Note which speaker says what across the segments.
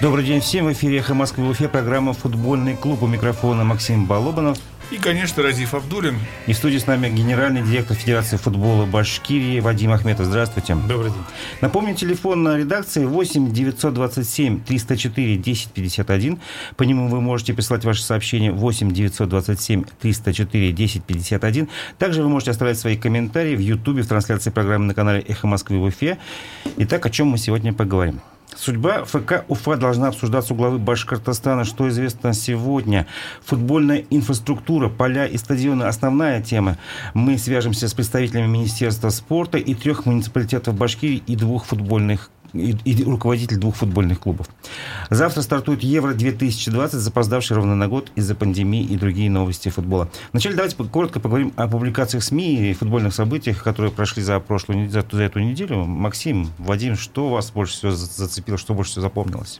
Speaker 1: Добрый день всем. В эфире «Эхо Москвы», в Уфе, программа «Футбольный клуб». У микрофона Максим Балобанов.
Speaker 2: И, конечно, Разиф Абдулин.
Speaker 1: И в студии с нами генеральный директор Федерации футбола Башкирии Вадим Ахметов. Здравствуйте.
Speaker 3: Добрый день.
Speaker 1: Напомню, телефон на редакции 8 927 304 1051. По нему вы можете присылать ваши сообщения 8 927 304 1051. Также вы можете оставлять свои комментарии в Ютубе, в трансляции программы на канале «Эхо Москвы» в Уфе. Итак, о чем мы сегодня поговорим? Судьба ФК Уфа должна обсуждаться у главы Башкортостана. Что известно сегодня? Футбольная инфраструктура, поля и стадионы – основная тема. Мы свяжемся с представителями Министерства спорта и 3 муниципалитетов Башкирии и руководитель 2 футбольных клубов. Завтра стартует Евро-2020, запоздавший ровно на год из-за пандемии и другие новости футбола. Вначале давайте коротко поговорим о публикациях СМИ и футбольных событиях, которые прошли за эту неделю. Максим, Вадим, что вас больше всего зацепило, что больше всего запомнилось?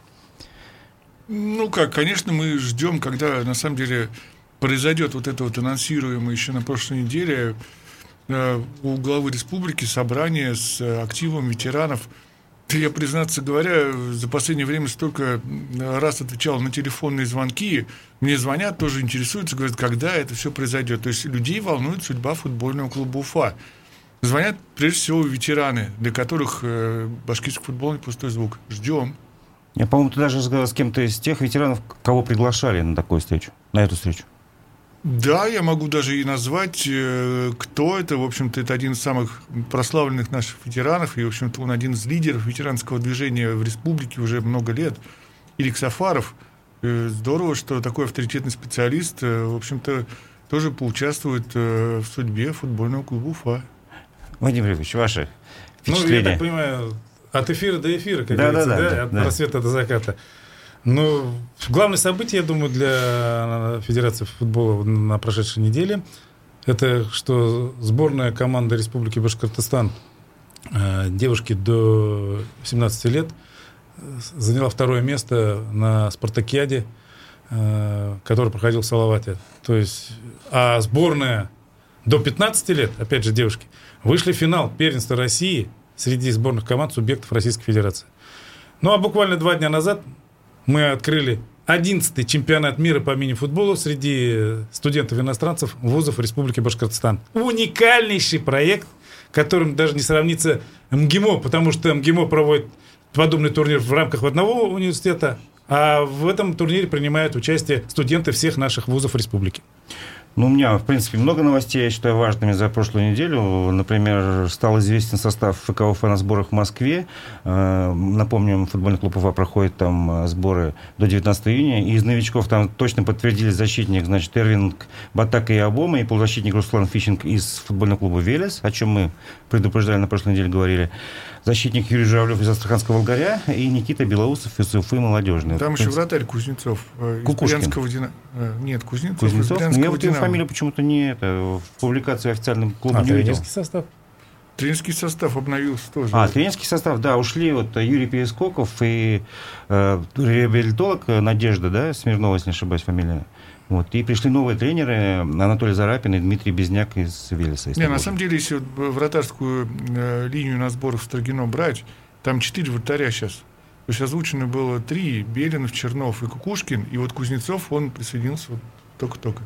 Speaker 2: Конечно, мы ждем, когда на самом деле произойдет вот это вот анонсируемое еще на прошлой неделе у главы республики собрание с активом ветеранов. Я, признаться говоря, за последнее время столько раз отвечал на телефонные звонки. Мне звонят, тоже интересуются, говорят, когда это все произойдет. То есть людей волнует судьба футбольного клуба Уфа. Звонят, прежде всего, ветераны, для которых башкирский футбол не пустой звук. Ждем.
Speaker 1: Я, по-моему, ты даже разговаривал с кем-то из тех ветеранов, кого приглашали на такую встречу, на эту встречу.
Speaker 2: Да, я могу даже и назвать, кто это. В общем-то, это один из самых прославленных наших ветеранов. И, в общем-то, он один из лидеров ветеранского движения в республике уже много лет. Илик Сафаров. Здорово, что такой авторитетный специалист, в общем-то, тоже поучаствует в судьбе футбольного клуба Уфа.
Speaker 1: Владимир Ильич, ваши впечатления?
Speaker 3: Я так понимаю, от эфира до эфира, как говорится, от рассвета до заката. Главное событие, я думаю, для Федерации футбола на прошедшей неделе, это что сборная команды Республики Башкортостан, девушки до 17 лет, заняла 2 место на спартакиаде, который проходил в Салавате. То есть, а сборная до 15 лет, опять же, девушки, вышли в финал первенства России среди сборных команд субъектов Российской Федерации. А буквально 2 дня назад мы открыли 11-й чемпионат мира по мини-футболу среди студентов-иностранцев вузов Республики Башкортостан. Уникальнейший проект, которым даже не сравнится МГИМО, потому что МГИМО проводит подобный турнир в рамках одного университета, а в этом турнире принимают участие студенты всех наших вузов республики.
Speaker 1: У меня, в принципе, много новостей, я считаю, важными за прошлую неделю. Например, стал известен состав ФК Уфа на сборах в Москве. Напомню, футбольный клуб Уфа проходит там сборы до 19 июня. И из новичков там точно подтвердились защитник, Эрвинг Батака и Абома, и полузащитник Руслан Фищинг из футбольного клуба «Велес», о чем мы предупреждали на прошлой неделе, говорили. Защитник Юрий Журавлев из Астраханского «Волгаря» и Никита Белоусов из Уфы «Молодежный».
Speaker 2: Там еще вратарь Кузнецов.
Speaker 1: Кукушкин.
Speaker 2: Нет, Кузнецов из
Speaker 1: Брянского «Динамо». Фамилия почему-то не в публикации официальном клубе не видел.
Speaker 3: Тренерский состав?
Speaker 2: Тренерский состав обновился тоже.
Speaker 1: Тренерский состав, да, ушли Юрий Перескоков и реабилитолог Надежда, Смирнова, если не ошибаюсь, фамилия. И пришли новые тренеры, Анатолий Зарапин и Дмитрий Безняк из «Велеса».
Speaker 2: На самом деле, если вратарскую линию на сборах в Строгино брать, там 4 вратаря сейчас. То есть озвучено было 3: Белинов, Чернов и Кукушкин. И Кузнецов, он присоединился только-только.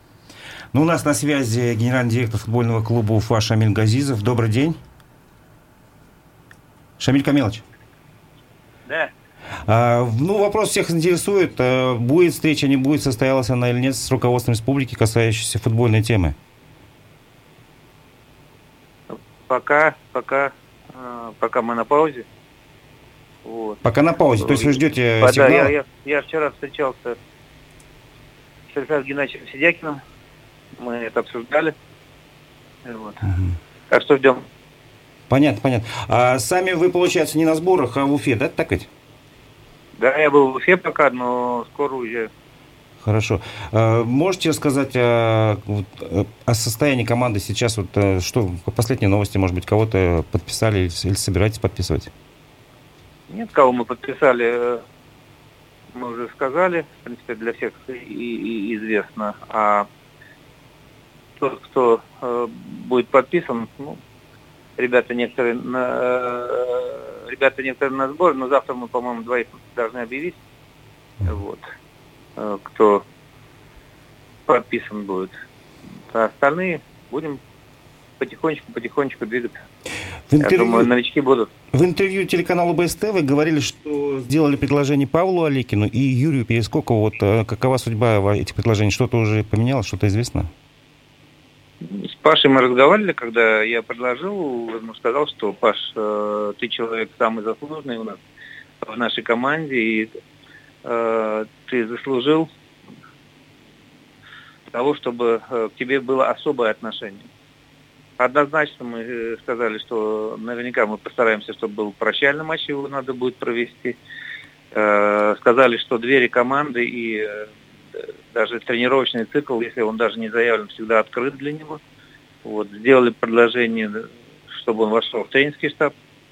Speaker 1: У нас на связи генеральный директор футбольного клуба Уфа Шамиль Газизов. Добрый день. Шамиль Камилович.
Speaker 4: Да.
Speaker 1: Вопрос всех интересует. Будет встреча, не будет, состоялась она или нет с руководством республики, касающейся футбольной темы?
Speaker 4: Пока мы на паузе.
Speaker 1: Пока на паузе, то есть вы ждете сигнала?
Speaker 4: Да, я вчера встречался с Александром Геннадьевичем Сидякиным. Мы это обсуждали. Так что ждем.
Speaker 1: Понятно. А сами вы, получается, не на сборах, а в Уфе, да, так ведь?
Speaker 4: Да, я был в Уфе пока, но скоро уезжаю.
Speaker 1: Хорошо. Можете рассказать о состоянии команды сейчас? Что последние новости, может быть, кого-то подписали или собираетесь подписывать?
Speaker 4: Нет, кого мы подписали, мы уже сказали. В принципе, для всех известно. А тот, кто будет подписан, ребята некоторые на сбор, но завтра мы, по-моему, 2 должны объявить. Вот. Кто подписан будет. А остальные будем потихонечку двигаться. Я думаю, новички будут.
Speaker 1: В интервью телеканалу БСТ вы говорили, что сделали предложение Павлу Алекину и Юрию Перескокову. Вот какова судьба этих предложений? Что-то уже поменялось, что-то известно?
Speaker 4: С Пашей мы разговаривали, когда я предложил, он сказал, что Паш, ты человек самый заслуженный у нас в нашей команде, и ты заслужил того, чтобы к тебе было особое отношение. Однозначно мы сказали, что наверняка мы постараемся, чтобы был прощальный матч, его надо будет провести. Сказали, что двери команды и даже тренировочный цикл, если он даже не заявлен, всегда открыт для него. Вот, сделали предложение, чтобы он вошел в тренерский штаб.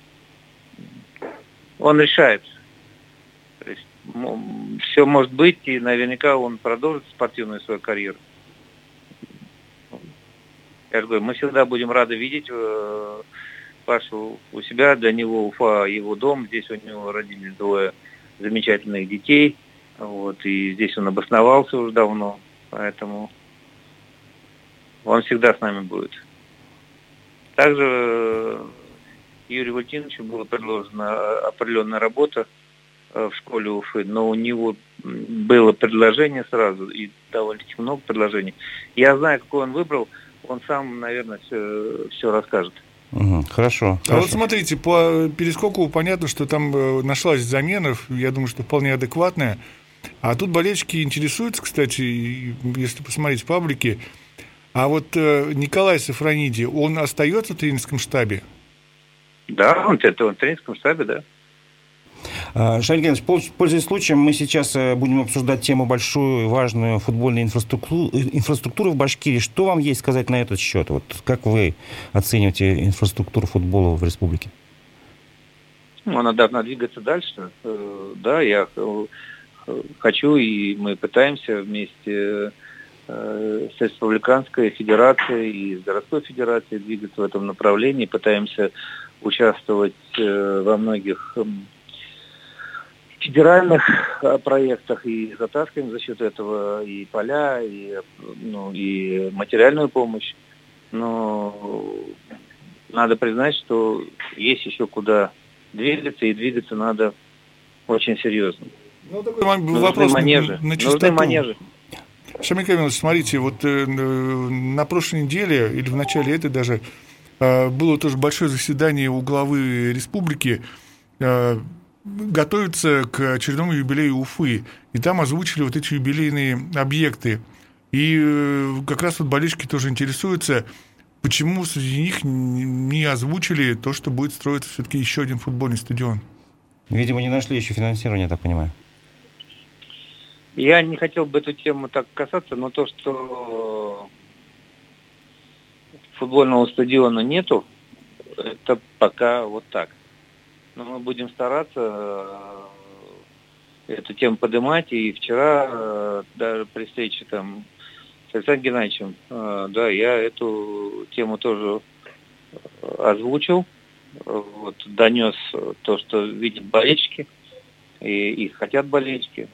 Speaker 4: Он решает. То есть, все может быть, и наверняка он продолжит спортивную свою карьеру. Я же говорю, мы всегда будем рады видеть Пашу у себя. Для него Уфа его дом. Здесь у него родились 2 замечательных детей. Вот, и здесь он обосновался уже давно. Поэтому он всегда с нами будет. Также Юрию Валентиновичу была предложена определенная работа в школе Уфы, но у него было предложение сразу, и довольно много предложений. Я знаю, какой он выбрал. Он сам, наверное, все расскажет.
Speaker 1: Хорошо.
Speaker 2: А вот смотрите, по Перескокову понятно, что там нашлась замена, я думаю, что вполне адекватная. А тут болельщики интересуются, кстати, если посмотреть в паблике. А вот Николай Сафрониди, он остается в тренерском штабе?
Speaker 4: Да, он в тренерском штабе, да.
Speaker 1: Шамиль Геннадьевич, пользуясь случаем, мы сейчас будем обсуждать тему большую, важную футбольной инфраструктуры в Башкирии. Что вам есть сказать на этот счет? Вот как вы оцениваете инфраструктуру футбола в республике?
Speaker 4: Она должна двигаться дальше. Да, я хочу, и мы пытаемся вместе с Республиканской федерацией и с городской федерацией двигаться в этом направлении. Пытаемся участвовать во многих федеральных проектах и затаскиваем за счет этого и поля, и материальную помощь. Но надо признать, что есть еще куда двигаться, и двигаться надо очень серьезно.
Speaker 2: Такой вопрос на чистоту.
Speaker 4: Нужны манежи.
Speaker 2: Шамиль Камилович, смотрите, вот на прошлой неделе, или в начале этой даже, было тоже большое заседание у главы республики, готовится к очередному юбилею Уфы, и там озвучили вот эти юбилейные объекты. И как раз вот болельщики тоже интересуются, почему среди них не озвучили то, что будет строиться все-таки еще один футбольный стадион.
Speaker 1: Видимо, не нашли еще финансирования, я так понимаю.
Speaker 4: Я не хотел бы эту тему так касаться, но то, что футбольного стадиона нету, это пока вот так. Но мы будем стараться эту тему поднимать. И вчера, даже при встрече там с Александром Геннадьевичем, да, я эту тему тоже озвучил, вот, донес то, что видят болельщики, и хотят болельщики.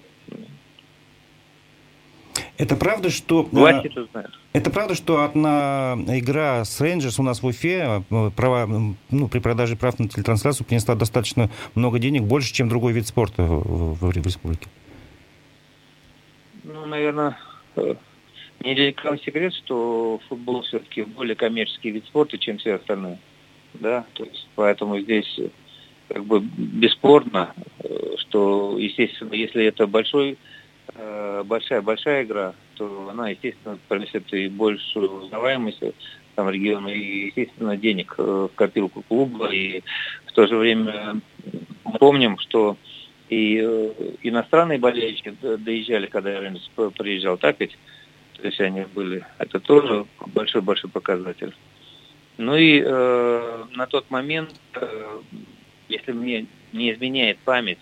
Speaker 1: Это правда, что...
Speaker 4: Власти это знают.
Speaker 1: Это правда, что одна игра с Рейнджерс у нас в Уфе при продаже прав на телетрансляцию принесла достаточно много денег, больше, чем другой вид спорта в республике?
Speaker 4: Наверное, не для никого секрет, что футбол все-таки более коммерческий вид спорта, чем все остальные. Да? То есть, поэтому здесь как бы бесспорно, что, естественно, если это большая игра, то она, естественно, принесет и большую узнаваемость там региона, и, естественно, денег в копилку клуба. И в то же время мы помним, что и иностранные болельщики доезжали, когда я приезжал, так ведь? То есть они были, это тоже большой-большой показатель. Ну и на тот момент, если мне не изменяет память,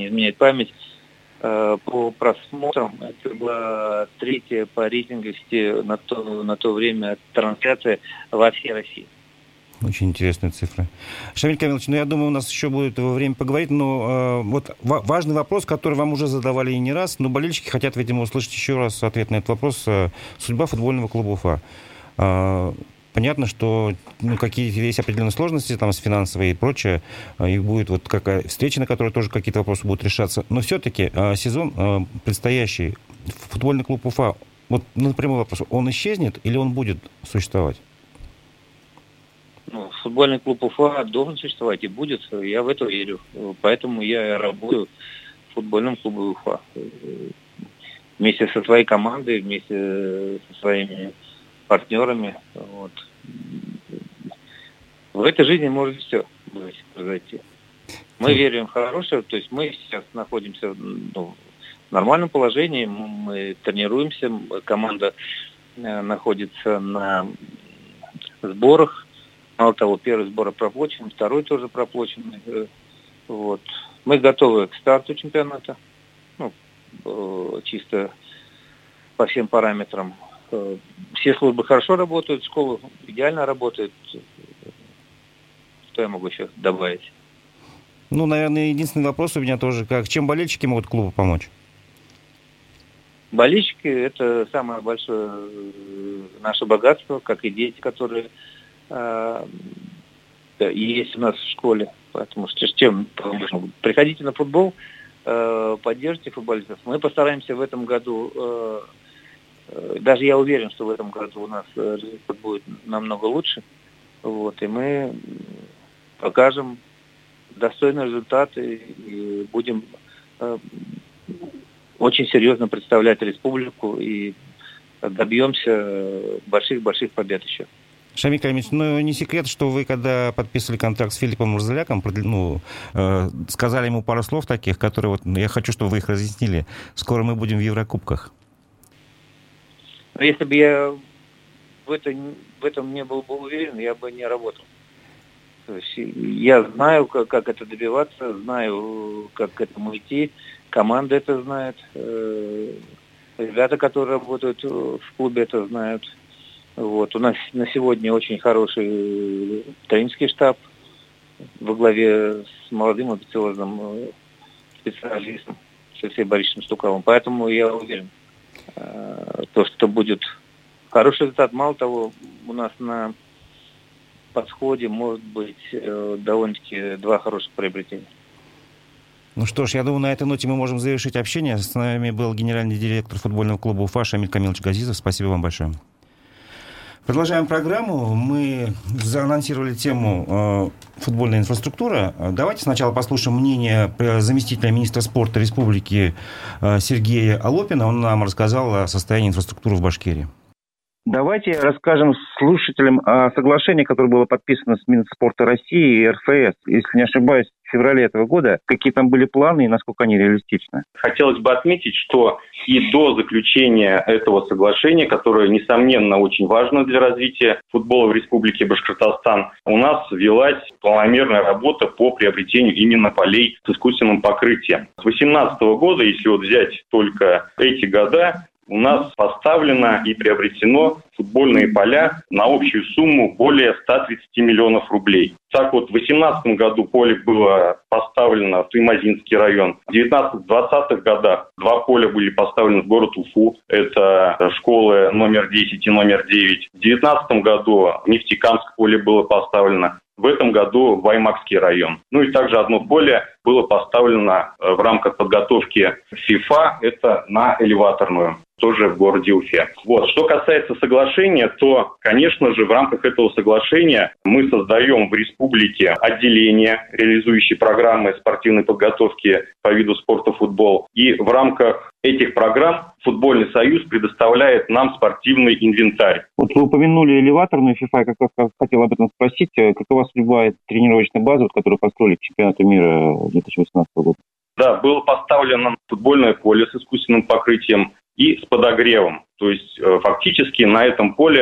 Speaker 4: по просмотрам, это была 3-я по рейтинговости на то время трансляция во всей России.
Speaker 1: Очень интересные цифры. Шамиль Камилович, я думаю, у нас еще будет время поговорить, но вот важный вопрос, который вам уже задавали и не раз, но болельщики хотят, видимо, услышать еще раз ответ на этот вопрос. Судьба футбольного клуба Уфа. Понятно, что какие-то есть определенные сложности там с финансовой и прочее, и будет вот какая встреча, на которой тоже какие-то вопросы будут решаться. Но все-таки сезон предстоящий, футбольный клуб Уфа, вот прямой вопрос, он исчезнет или он будет существовать?
Speaker 4: Футбольный клуб Уфа должен существовать и будет, я в это верю. Поэтому я работаю в футбольном клубе Уфа. Вместе со своей командой, вместе со своими партнерами. Вот. В этой жизни может все произойти. Мы верим в хорошее, то есть мы сейчас находимся в нормальном положении, мы тренируемся, команда находится на сборах. Мало того, первый сбор проплачен, второй тоже проплачен. Вот. Мы готовы к старту чемпионата. Чисто по всем параметрам. Все службы хорошо работают, школа идеально работает. Что я могу еще добавить?
Speaker 1: Наверное, единственный вопрос у меня тоже, чем болельщики могут клубу помочь?
Speaker 4: Болельщики – это самое большое наше богатство, как и дети, которые есть у нас в школе. Поэтому чем поможем? Приходите на футбол, поддержите футболистов. Мы постараемся в этом году, даже я уверен, что в этом году у нас результат будет намного лучше. Вот, и мы покажем достойные результаты и будем очень серьезно представлять республику и добьемся больших-больших побед еще.
Speaker 1: Шамиль Камилович, не секрет, что вы, когда подписывали контракт с Филиппом Мурзаляком, сказали ему пару слов таких, которые я хочу, чтобы вы их разъяснили. Скоро мы будем в Еврокубках.
Speaker 4: Если бы я в этом не был бы уверен, я бы не работал. То есть я знаю, как это добиваться, знаю, как к этому идти, команда это знает, ребята, которые работают в клубе, это знают. Вот. У нас на сегодня очень хороший тренерский штаб во главе с молодым амбициозным специалистом Алексеем Борисовичем Стукаловым. Поэтому я уверен, что будет хороший результат. Мало того, у нас на подходе может быть довольно-таки 2 хороших приобретения.
Speaker 1: Что ж, я думаю, на этой ноте мы можем завершить общение. С нами был генеральный директор футбольного клуба Уфа Шамиль Камилович Газизов. Спасибо вам большое. Продолжаем программу. Мы заанонсировали тему футбольная инфраструктура. Давайте сначала послушаем мнение заместителя министра спорта Республики Сергея Алопина. Он нам рассказал о состоянии инфраструктуры в Башкирии.
Speaker 5: Давайте расскажем слушателям о соглашении, которое было подписано с Минспорта России и РФС. Если не ошибаюсь, в феврале этого года. Какие там были планы и насколько они реалистичны?
Speaker 6: Хотелось бы отметить, что и до заключения этого соглашения, которое, несомненно, очень важно для развития футбола в Республике Башкортостан, у нас велась планомерная работа по приобретению именно полей с искусственным покрытием. С 2018 года, если взять только эти года, у нас поставлено и приобретено футбольные поля на общую сумму более 130 миллионов рублей. Так в 2018 году поле было поставлено в Туймазинский район. В 19-20 годах 2 поля были поставлены в город Уфу. Это школы номер 10 и номер 9. В 2019 году в Нефтекамск поле было поставлено. В этом году в Аймакский район. И также одно поле было поставлено в рамках подготовки ФИФА, это на элеваторную, тоже в городе Уфе. Что касается соглашения, то, конечно же, в рамках этого соглашения мы создаем в республике отделение, реализующее программы спортивной подготовки по виду спорта футбол. И в рамках этих программ Футбольный союз предоставляет нам спортивный инвентарь.
Speaker 5: Вы упомянули элеваторную ФИФА, я как раз хотел об этом спросить. Какова судьба тренировочной базы, которую построили к чемпионату мира 2018 года?
Speaker 6: Да, было поставлено футбольное поле с искусственным покрытием и с подогревом. То есть фактически на этом поле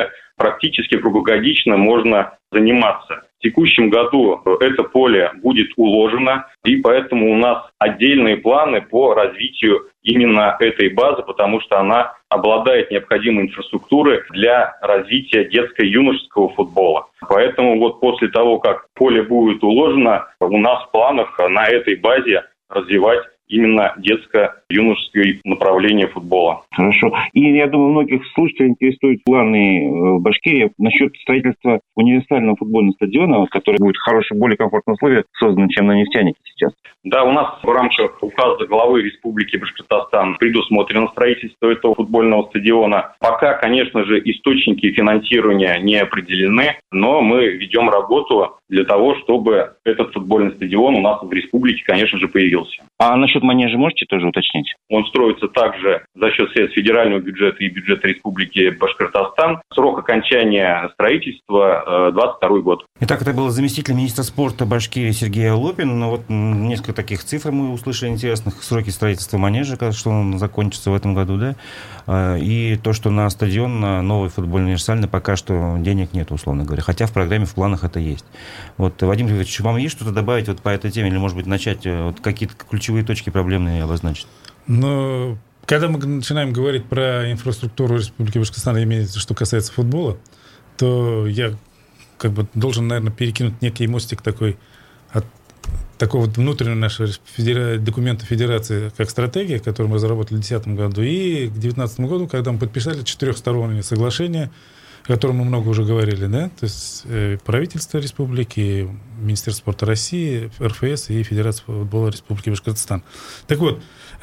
Speaker 6: практически круглогодично можно заниматься. В текущем году это поле будет уложено, и поэтому у нас отдельные планы по развитию именно этой базы, потому что она обладает необходимой инфраструктурой для развития детско-юношеского футбола. Поэтому вот после того, как поле будет уложено, у нас в планах на этой базе развивать именно детско-юношеское направление футбола.
Speaker 5: Хорошо. И я думаю, многих слушателей интересуют планы Башкирии насчет строительства универсального футбольного стадиона, который будет в хороших, более комфортных условиях создан, чем на нефтянике сейчас.
Speaker 6: Да, у нас в рамках указа главы Республики Башкортостан предусмотрено строительство этого футбольного стадиона. Пока, конечно же, источники финансирования не определены, но мы ведем работу для того, чтобы этот футбольный стадион у нас в республике, конечно же, появился.
Speaker 5: А насчет манежа можете тоже уточнить?
Speaker 6: Он строится также за счет средств федерального бюджета и бюджета Республики Башкортостан. Срок окончания строительства 2022 год.
Speaker 1: Итак, это был заместитель министра спорта Башкирии Сергей Алопин. Ну, вот несколько таких цифр мы услышали интересных. Сроки строительства манежа, что он закончится в этом году, да? И то, что на стадион, на новый футбольный универсальный, пока что денег нет, условно говоря. Хотя в программе, в планах это есть. Вот, Вадим Григорьевич, вам есть что-то добавить вот по этой теме? Или, может быть, начать вот какие-то ключевые точки проблемные обозначить?
Speaker 3: Ну, когда мы начинаем говорить про инфраструктуру Республики Башкортостан, имеется, что касается футбола, то я должен, наверное, перекинуть некий мостик такой от такого внутреннего нашего документа Федерации, как стратегия, которую мы разработали в 2010 году, и к 2019 году, когда мы подписали 4-стороннее соглашение, о котором мы много уже говорили, да, то есть правительство республики, Министерство спорта России, РФС и Федерация футбола Республики Башкортостан. Так вот,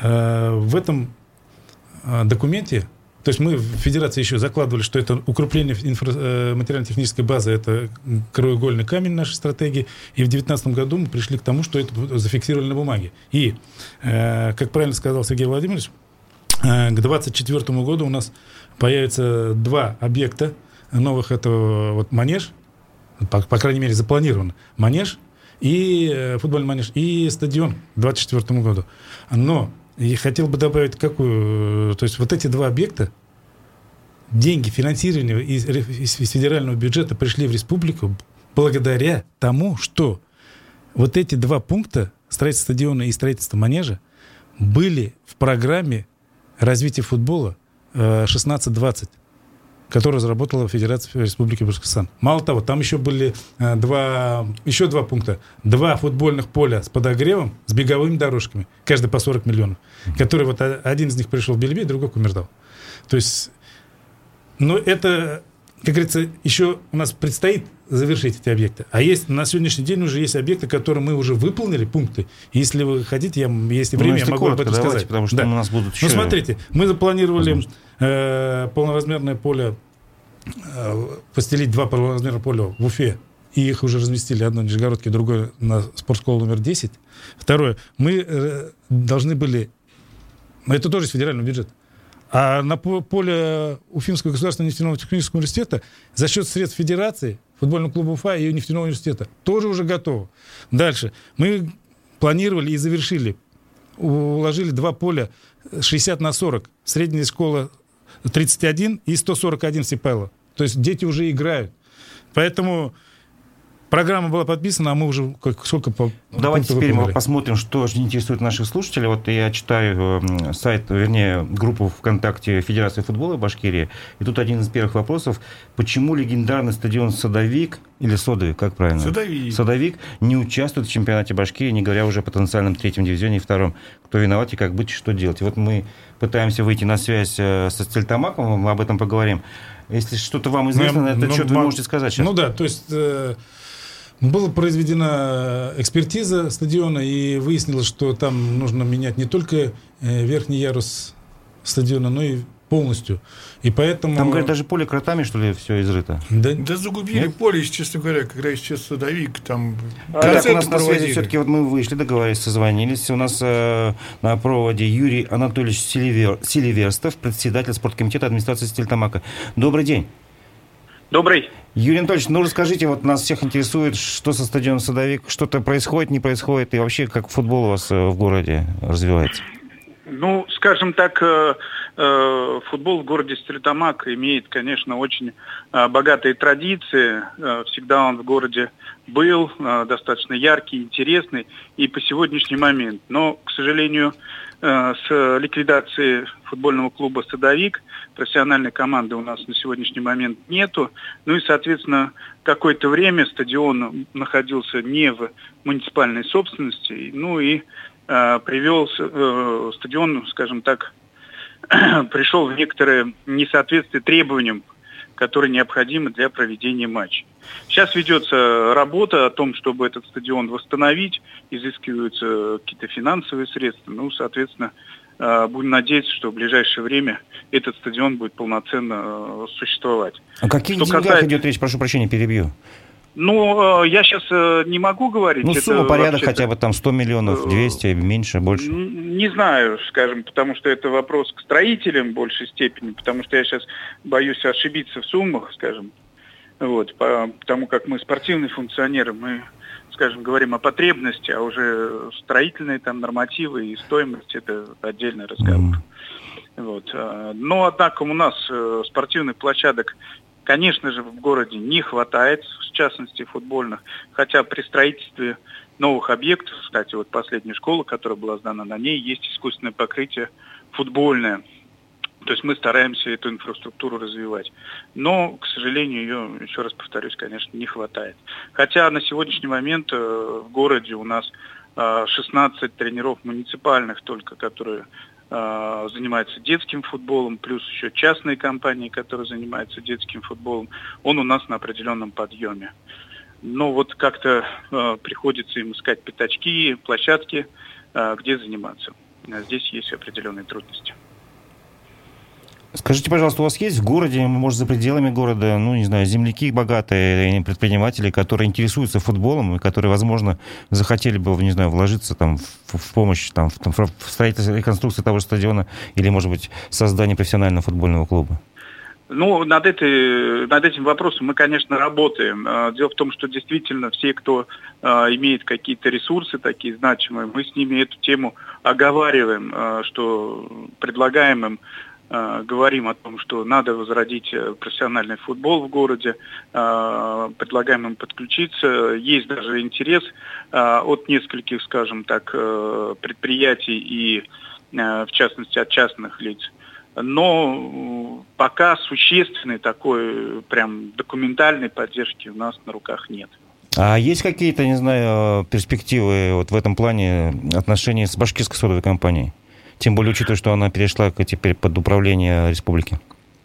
Speaker 3: в этом документе, то есть мы в Федерации еще закладывали, что это укрепление материально-технической базы, это краеугольный камень нашей стратегии, и в 2019 году мы пришли к тому, что это зафиксировали на бумаге. И, как правильно сказал Сергей Владимирович, к 2024 году у нас появится 2 объекта новых. Это вот манеж, по крайней мере, запланировано. Манеж, и футбольный манеж, и стадион к 2024 году. Но я хотел бы добавить какую... То есть вот эти 2 объекта, деньги, финансирование из федерального бюджета пришли в республику благодаря тому, что вот эти 2 пункта, строительство стадиона и строительство манежа, были в программе развития футбола 16-20, которую разработала Федерация Республики Башкортостан. Мало того, там еще были еще 2 пункта. 2 футбольных поля с подогревом, с беговыми дорожками, каждый по 40 миллионов, который вот один из них пришел в Бельбей, другой в Кумертау. То есть, но это, как говорится, еще у нас предстоит завершить эти объекты. А на сегодняшний день уже есть объекты, которые мы уже выполнили, пункты. Если вы хотите, если время, я могу об этом сказать.
Speaker 1: Потому что у нас будут еще...
Speaker 3: Ну, смотрите, мы запланировали полноразмерное поле, постелить 2 полноразмерных поля в Уфе, и их уже разместили, одно в Нижегородке, другое на спортшколу номер 10. Второе, мы должны были... Это тоже из федерального бюджета. А на поле Уфимского государственного нефтяного технического университета за счет средств Федерации, футбольного клуба Уфа и нефтяного университета тоже уже готово. Дальше. Мы планировали и завершили, уложили 2 поля 60/40. Средняя школа 31 и 141 в Сипайлово. То есть дети уже играют. Поэтому программа была подписана, а мы уже сколько по...
Speaker 1: Давайте теперь мы посмотрим, что же интересует наших слушателей. Вот я читаю сайт, вернее, группу ВКонтакте Федерации футбола Башкирии, и тут один из первых вопросов. Почему легендарный стадион «Садовик», или «Содовик», как правильно? «Садовик» не участвует в чемпионате Башкирии, не говоря уже о потенциальном 3-м дивизионе и 2-м. Кто виноват и как быть, что делать? И вот мы пытаемся выйти на связь со Стельтамаком, мы об этом поговорим. Если что-то вам известно, на этот счет вы можете сказать сейчас.
Speaker 3: Ну да, то есть... Была произведена экспертиза стадиона, и выяснилось, что там нужно менять не только верхний ярус стадиона, но и полностью. И поэтому...
Speaker 1: Там, говорят, даже поле кротами, что ли, все изрыто?
Speaker 2: Да загубили поле, честно говоря, когда сейчас «Садовик», там...
Speaker 1: Так, у нас на связи все-таки вот мы вышли, договорились, созвонились. У нас на проводе Юрий Анатольевич Селиверстов, председатель спорткомитета администрации Стельтамака. Добрый день.
Speaker 7: Добрый.
Speaker 1: Юрий Анатольевич, ну расскажите, вот нас всех интересует, что со стадионом «Садовик», что-то происходит, не происходит, и вообще как футбол у вас в городе развивается?
Speaker 7: Ну, скажем так, футбол в городе Стерлитамак имеет, конечно, очень богатые традиции. Всегда он в городе был достаточно яркий, интересный и по сегодняшний момент. Но, к сожалению, с ликвидацией футбольного клуба «Садовик» профессиональной команды у нас на сегодняшний момент нету. Ну и, соответственно, какое-то время стадион находился не в муниципальной собственности. Ну и привел стадион, скажем так, пришел в некоторое несоответствие требованиям, которые необходимы для проведения матча. Сейчас ведется работа о том, чтобы этот стадион восстановить, изыскиваются какие-то финансовые средства. Ну, соответственно, будем надеяться, что в ближайшее время этот стадион будет полноценно существовать.
Speaker 1: О каких деньгах идет речь? Прошу прощения, перебью.
Speaker 7: Ну, я сейчас не могу говорить.
Speaker 1: Ну, сумма, порядок хотя бы там 100 миллионов, 200, меньше, больше?
Speaker 7: Не знаю, скажем, потому что это вопрос к строителям в большей степени, потому что я сейчас боюсь ошибиться в суммах, скажем. Вот, потому как мы спортивные функционеры, мы, скажем, говорим о потребности, а уже строительные там нормативы и стоимость – это отдельный разговор. Вот. Но, однако, у нас спортивных площадок, конечно же, в городе не хватает, в частности, футбольных, хотя при строительстве новых объектов, кстати, вот последняя школа, которая была сдана, на ней есть искусственное покрытие футбольное. То есть мы стараемся эту инфраструктуру развивать. Но, к сожалению, ее, еще раз повторюсь, конечно, не хватает. Хотя на сегодняшний момент в городе у нас 16 тренеров муниципальных только, которые занимаются детским футболом, плюс еще частные компании, которые занимаются детским футболом, он у нас на определенном подъеме. Но вот как-то приходится им искать пятачки, площадки, где заниматься. Здесь есть определенные трудности.
Speaker 1: Скажите, пожалуйста, у вас есть в городе, может, за пределами города, ну, не знаю, земляки богатые, предприниматели, которые интересуются футболом и которые, возможно, захотели бы, не знаю, вложиться там в помощь там, в строительство, реконструкцию того же стадиона или, может быть, создание профессионального футбольного клуба?
Speaker 7: Ну, над этим вопросом мы, конечно, работаем. Дело в том, что действительно все, кто имеет какие-то ресурсы такие значимые, мы с ними эту тему оговариваем, что предлагаем им, говорим о том, что надо возродить профессиональный футбол в городе, предлагаем им подключиться. Есть даже интерес от нескольких, скажем так, предприятий и, в частности, от частных лиц. Но пока существенной такой прям документальной поддержки у нас на руках нет.
Speaker 1: А есть какие-то, не знаю, перспективы вот в этом плане отношений с башкирской содовой компанией? Тем более, учитывая, что она перешла теперь под управление республики.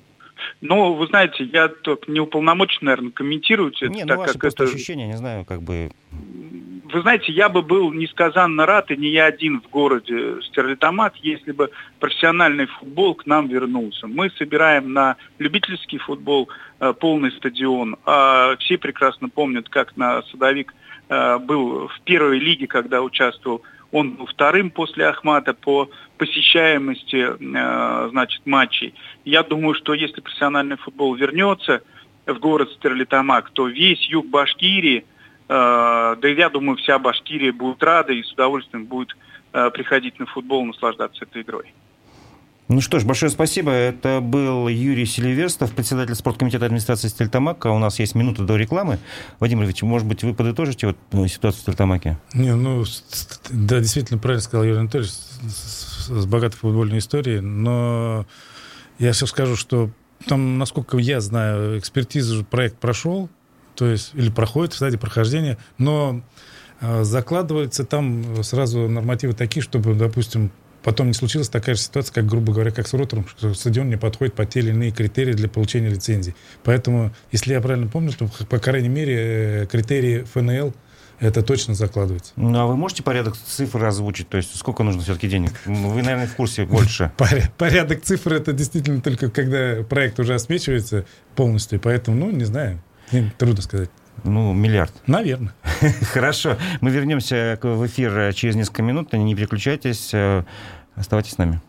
Speaker 7: Ну, вы знаете, я только не уполномочен, наверное, комментировать это.
Speaker 1: Не, ну, ваши просто ощущения, не знаю, как бы...
Speaker 7: Вы знаете, я бы был несказанно рад, и не я один в городе Стерлитамак, если бы профессиональный футбол к нам вернулся. Мы собираем на любительский футбол полный стадион. Все прекрасно помнят, как на Садовик был в первой лиге, когда участвовал. Он был вторым после Ахмата по посещаемости, значит, матчей. Я думаю, что если профессиональный футбол вернется в город Стерлитамак, то весь юг Башкирии, да и я думаю, вся Башкирия будет рада и с удовольствием будет приходить на футбол, наслаждаться этой игрой.
Speaker 1: Ну что ж, большое спасибо. Это был Юрий Селиверстов, председатель спорткомитета администрации Стерлитамака. У нас есть минута до рекламы. Вадим Ильич, может быть, вы подытожите вот ситуацию в Стерлитамаке?
Speaker 3: Не, ну, да, действительно, правильно сказал Юрий Анатольевич, с богатой футбольной историей. Но я сейчас скажу, что там, насколько я знаю, экспертизу проект прошел, то есть, или проходит в стадии прохождения, но закладываются там сразу нормативы такие, чтобы, допустим, потом не случилась такая же ситуация, как, грубо говоря, как с Ротором, что стадион не подходит под те или иные критерии для получения лицензии. Поэтому, если я правильно помню, то, по крайней мере, критерии ФНЛ это точно закладывается.
Speaker 1: Ну, а вы можете порядок цифр озвучить? То есть, сколько нужно все-таки денег? Вы, наверное, в курсе больше.
Speaker 3: Порядок цифр это действительно только когда проект уже освечивается полностью. Поэтому, ну, не знаю, трудно сказать.
Speaker 1: Ну, миллиард.
Speaker 3: Наверное.
Speaker 1: Хорошо. Мы вернемся в эфир через несколько минут. Не переключайтесь. Оставайтесь с нами.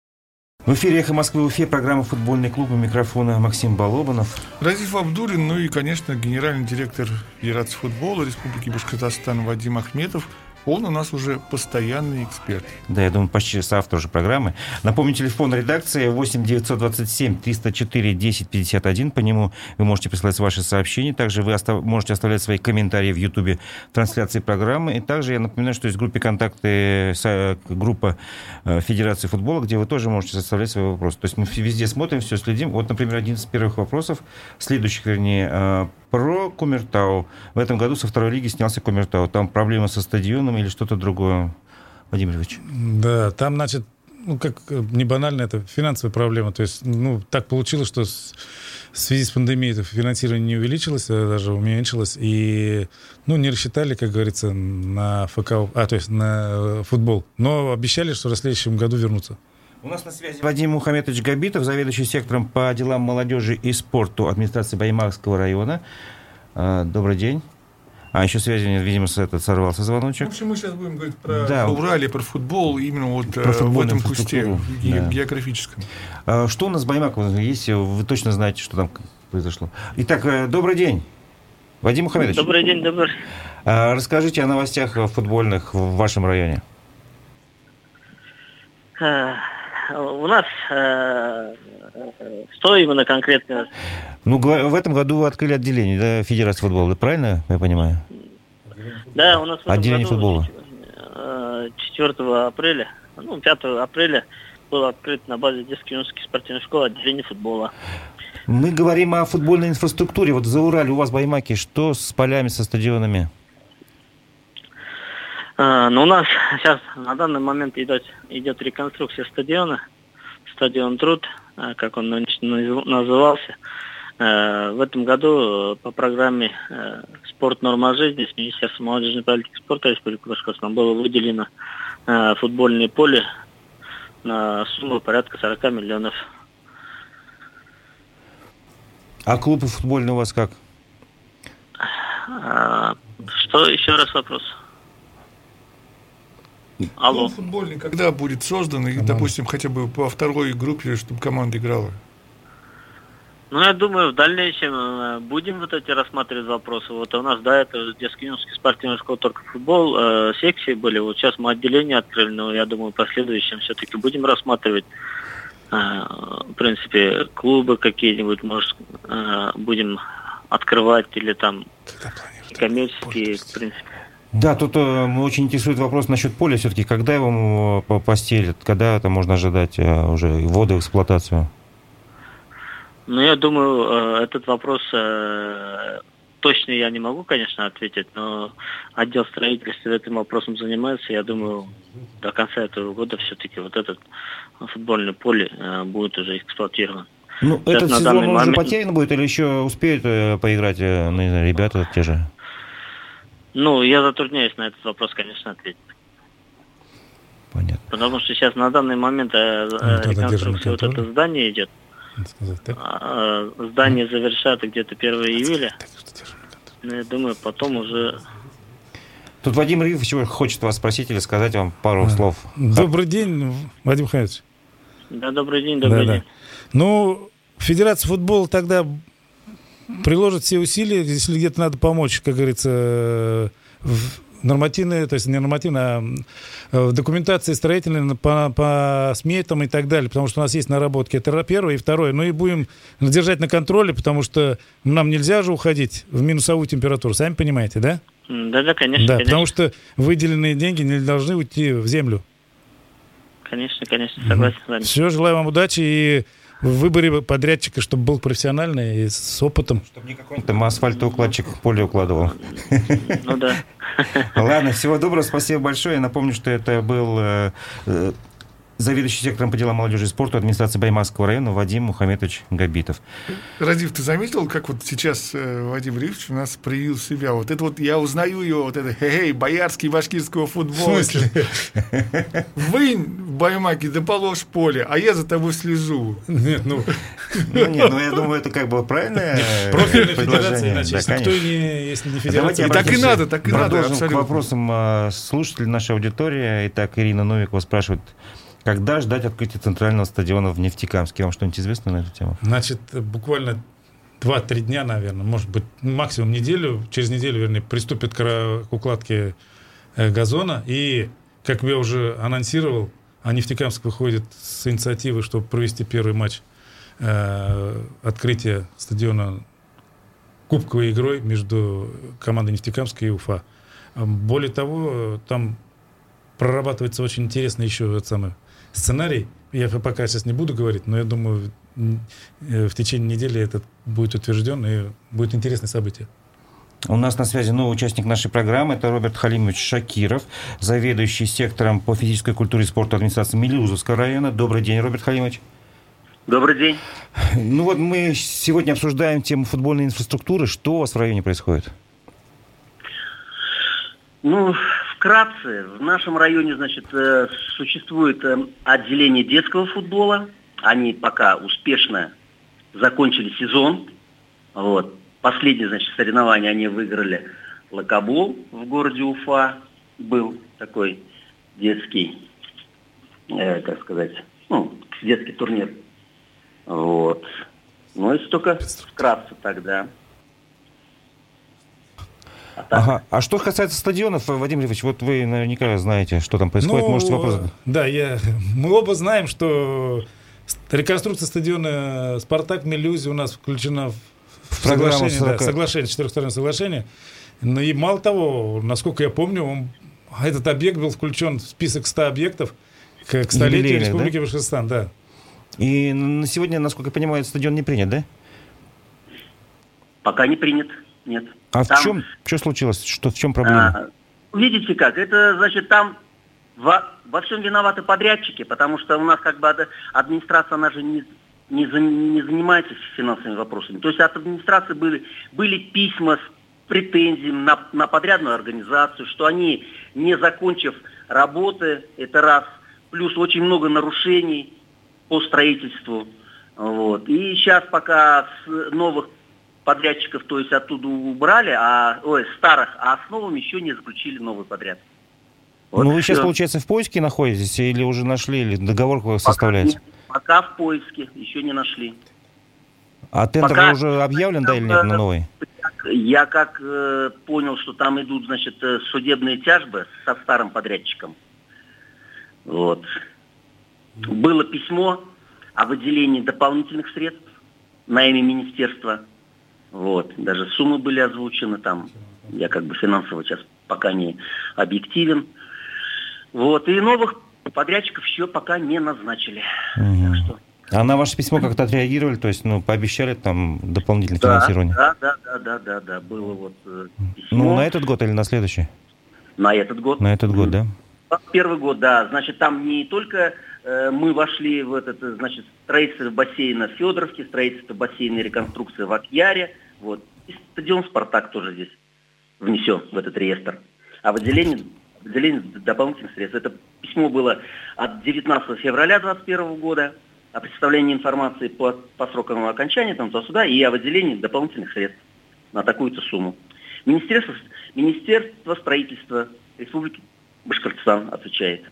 Speaker 1: В эфире «Эхо Москвы», Уфе, программа «Футбольный клуб», у микрофона Максим Балобанов.
Speaker 2: Разиф Абдуллин, ну и, конечно, генеральный директор Федерации футбола Республики Башкортостан Вадим Ахметов. Он у нас уже постоянный эксперт.
Speaker 1: Да, я думаю, почти соавтор уже программы. Напомню, телефон редакции 8 927 304 10 51. По нему вы можете присылать ваши сообщения. Также вы можете оставлять свои комментарии в Ютубе трансляции программы. И также я напоминаю, что есть в группе «Контакты» группа Федерации футбола, где вы тоже можете оставлять свои вопросы. То есть мы везде смотрим, все следим. Вот, например, один из первых вопросов, следующих, вернее, про Кумертау. В этом году со второй лиги снялся Кумертау. Там проблема со стадионом или что-то другое, Владимир Ильич?
Speaker 3: Да, там, значит, как не банально, это финансовая проблема. То есть, так получилось, что в связи с пандемией это финансирование не увеличилось, а даже уменьшилось. И, не рассчитали, как говорится, на ФК, то есть на футбол. Но обещали, что в следующем году вернутся.
Speaker 1: У нас на связи Вадим Мухаметович Габитов, заведующий сектором по делам молодежи и спорту администрации Баймакского района. Добрый день. Еще связи нет, видимо, сорвался звоночек.
Speaker 2: В общем, мы сейчас будем говорить про Урале, про футбол, именно в этом кусте географическом.
Speaker 1: Что у нас с Баймаковым есть? Вы точно знаете, что там произошло. Итак, добрый день, Вадим Мухаметович.
Speaker 8: Добрый день, добрый.
Speaker 1: Расскажите о новостях футбольных в вашем районе.
Speaker 8: У нас что именно конкретно?
Speaker 1: В этом году вы открыли отделение, да, Федерации футбола, правильно я понимаю?
Speaker 8: Да, у нас в этом
Speaker 1: отделение
Speaker 8: году
Speaker 1: футбола.
Speaker 8: 4 апреля, 5 апреля было открыто на базе детско-юношеской спортивной школы отделение футбола.
Speaker 1: Мы говорим о футбольной инфраструктуре. Вот за Урале у вас, Баймаки, что с полями, со стадионами?
Speaker 8: У нас сейчас на данный момент идет реконструкция стадиона, стадион Труд, как он назывался. В этом году по программе «Спорт. Норма жизни» с Министерством молодежной политики и спорта Республики Башкортостан нам было выделено футбольное поле на сумму порядка 40 миллионов.
Speaker 1: А клуб футбольный у вас как?
Speaker 8: Что еще раз вопрос? Алло.
Speaker 2: Клуб футбольный когда будет создан, и, допустим, хотя бы по второй группе, чтобы команда играла?
Speaker 8: Я думаю, в дальнейшем будем эти рассматривать вопросы. Вот у нас до этого детско-юношеская спортивная школа только футбол, секции были. Вот сейчас мы отделение открыли, но я думаю, в последующем все-таки будем рассматривать, в принципе, клубы какие-нибудь, может, будем открывать или там коммерческие, в принципе.
Speaker 1: Да, тут очень интересует вопрос насчет поля все-таки. Когда его постелят, когда это можно ожидать уже ввода в эксплуатацию?
Speaker 8: Я думаю, этот вопрос точно я не могу, конечно, ответить, но отдел строительства этим вопросом занимается. Я думаю, до конца этого года все-таки вот этот футбольное поле будет уже эксплуатирован.
Speaker 1: Этот сезон уже потерян будет или еще успеют поиграть ребята те же?
Speaker 8: Я затрудняюсь на этот вопрос, конечно, ответить.
Speaker 1: Понятно.
Speaker 8: Потому что сейчас на данный момент реконструкция вот это здание идет. Здание завершат где-то 1 июля. Я думаю, потом уже...
Speaker 1: Тут Вадим Ильич хочет вас спросить или сказать вам пару слов.
Speaker 3: Добрый день, Вадим Михайлович.
Speaker 8: Да, добрый день, добрый день.
Speaker 3: Федерация футбола тогда приложит все усилия, если где-то надо помочь, как говорится, нормативные, то есть не нормативные, а в документации строительной по сметам и так далее, потому что у нас есть наработки. Это первое. И второе. И будем держать на контроле, потому что нам нельзя же уходить в минусовую температуру, сами понимаете, да?
Speaker 8: Да, конечно.
Speaker 3: Да, потому что выделенные деньги не должны уйти в землю.
Speaker 8: Конечно, согласен с вами.
Speaker 3: Все, желаю вам удачи и в выборе подрядчика, чтобы был профессиональный и с опытом.
Speaker 1: Чтобы не какой-то асфальтоукладчик поле укладывал.
Speaker 8: Да.
Speaker 1: Ладно, всего доброго, спасибо большое. Я напомню, что это был заведующий сектором по делам молодежи и спорту администрации Баймакского района Вадим Мухаметович Габитов.
Speaker 2: Радив, ты заметил, как вот сейчас Вадим Ильич у нас проявил себя? Вот это вот я узнаю его, вот это боярский башкирского футбола. В смысле? Вынь в Баймаке, да положь поле, а я за тобой слежу.
Speaker 3: Нет,
Speaker 1: я думаю, это как бы правильное
Speaker 3: профильная федерация, иначе, если не федерация.
Speaker 2: Так и надо,
Speaker 1: продолжим
Speaker 2: абсолютно.
Speaker 1: К вопросам слушателей нашей аудитории. Итак, Ирина Новикова спрашивает, когда ждать открытия центрального стадиона в Нефтекамске? Вам что-нибудь известно на эту тему?
Speaker 3: Значит, буквально 2-3 дня, наверное, может быть, максимум неделю, через неделю, вернее, приступят к укладке газона. И, как я уже анонсировал, Нефтекамск выходит с инициативой, чтобы провести первый матч открытия стадиона кубковой игрой между командой Нефтекамска и Уфа. Более того, там прорабатывается очень интересный еще этот самый сценарий. Я пока сейчас не буду говорить, но я думаю, в течение недели это будет утвержден, и будет интересное событие.
Speaker 1: У нас на связи новый участник нашей программы. Это Роберт Халимович Шакиров, заведующий сектором по физической культуре и спорту администрации Мелеузовского района. Добрый день, Роберт Халимович.
Speaker 9: Добрый день.
Speaker 1: Ну вот мы сегодня обсуждаем тему футбольной инфраструктуры. Что у вас в районе происходит?
Speaker 9: Ну, вкратце, в нашем районе, значит, существует отделение детского футбола. Они пока успешно закончили сезон. Вот. Последнее, значит, соревнование они выиграли Локобол в городе Уфа. Был такой детский, как сказать, детский турнир. Вот. Ну, это только вкратце тогда.
Speaker 1: Ага. А что касается стадионов, Вадим Львович, вот вы наверняка знаете, что там происходит. Можете вопрос?
Speaker 3: Да, мы оба знаем, что реконструкция стадиона «Спартак» в Мелеузе у нас включена в соглашение, четырехстороннее соглашение. Ну и мало того, насколько я помню, этот объект был включен в список 100 объектов к столетию Республики Башкортостан, да.
Speaker 1: И на сегодня, насколько я понимаю, стадион не принят, да?
Speaker 9: Пока не принят, нет.
Speaker 1: А там, в чем, что случилось? В чем проблема?
Speaker 9: Видите как, это значит там во всем виноваты подрядчики, потому что у нас как бы администрация, она же не занимается финансовыми вопросами. То есть от администрации были письма с претензиями на подрядную организацию, что они, не закончив работы, это раз, плюс очень много нарушений по строительству. Вот. И сейчас пока с новых подрядчиков, то есть оттуда убрали, старых, а с новыми еще не заключили новый подряд. Вот
Speaker 1: вы сейчас, получается, в поиске находитесь, или уже нашли, или договор составляете?
Speaker 9: Пока в поиске, еще не нашли.
Speaker 1: А тендер уже объявлен, да, или нет, на новый?
Speaker 9: Я как понял, что там идут, значит, судебные тяжбы со старым подрядчиком. Вот. Было письмо о выделении дополнительных средств на имя министерства. Вот. Даже суммы были озвучены там. Я как бы финансово сейчас пока не объективен. Вот. И новых подрядчиков еще пока не назначили. Так что...
Speaker 1: А на ваше письмо как-то отреагировали? То есть, пообещали там дополнительное финансирование?
Speaker 9: Да. Было вот письмо.
Speaker 1: На этот год или на следующий?
Speaker 9: На этот год.
Speaker 1: На этот год, да?
Speaker 9: Первый год, да. Значит, там не только мы вошли в значит, строительство бассейна в Федоровке, строительство бассейна и реконструкция в Акьяре. Вот. И стадион «Спартак» тоже здесь внесен в этот реестр. А выделение дополнительных средств. Это письмо было от 19 февраля 2021 года о представлении информации по срокам окончания туда-сюда и о выделении дополнительных средств на такую-то сумму. Министерство строительства Республики Башкортостан отвечает.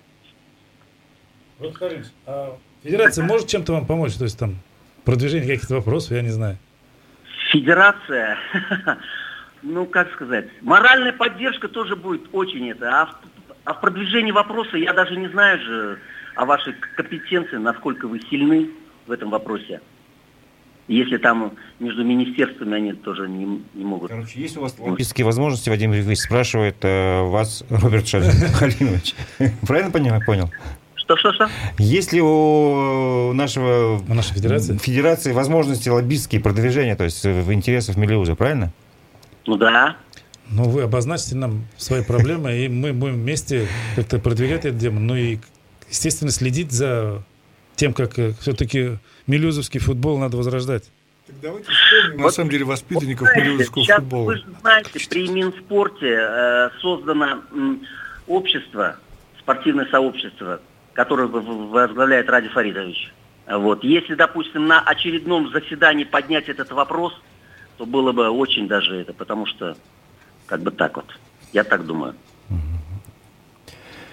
Speaker 3: А федерация может чем-то вам помочь? То есть там продвижение каких-то вопросов, я не знаю.
Speaker 9: Федерация, как сказать, моральная поддержка тоже будет очень а в продвижении вопроса я даже не знаю же о вашей компетенции, насколько вы сильны в этом вопросе. Если там между министерствами они тоже не могут.
Speaker 1: Короче, есть у вас лоббистские возможности, Вадим Ильич спрашивает вас, Роберт Халимович. Правильно понял?
Speaker 9: Что?
Speaker 1: Есть ли у нашей федерации возможности лоббистские продвижения, то есть в интересах Мелеуза, правильно?
Speaker 9: Ну да.
Speaker 3: Вы обозначите нам свои проблемы, и мы будем вместе как-то продвигать эту тему. Ну и, естественно, следить за тем, как все-таки мелеузовский футбол надо возрождать.
Speaker 2: Так давайте вспомним, на самом деле, воспитанников мелеузовского футбола.
Speaker 9: Вы же знаете, при Минспорте создано общество, спортивное сообщество, которое возглавляет Ради Фаридович. Вот. Если, допустим, на очередном заседании поднять этот вопрос, то было бы очень даже потому что как бы так вот. Я так думаю.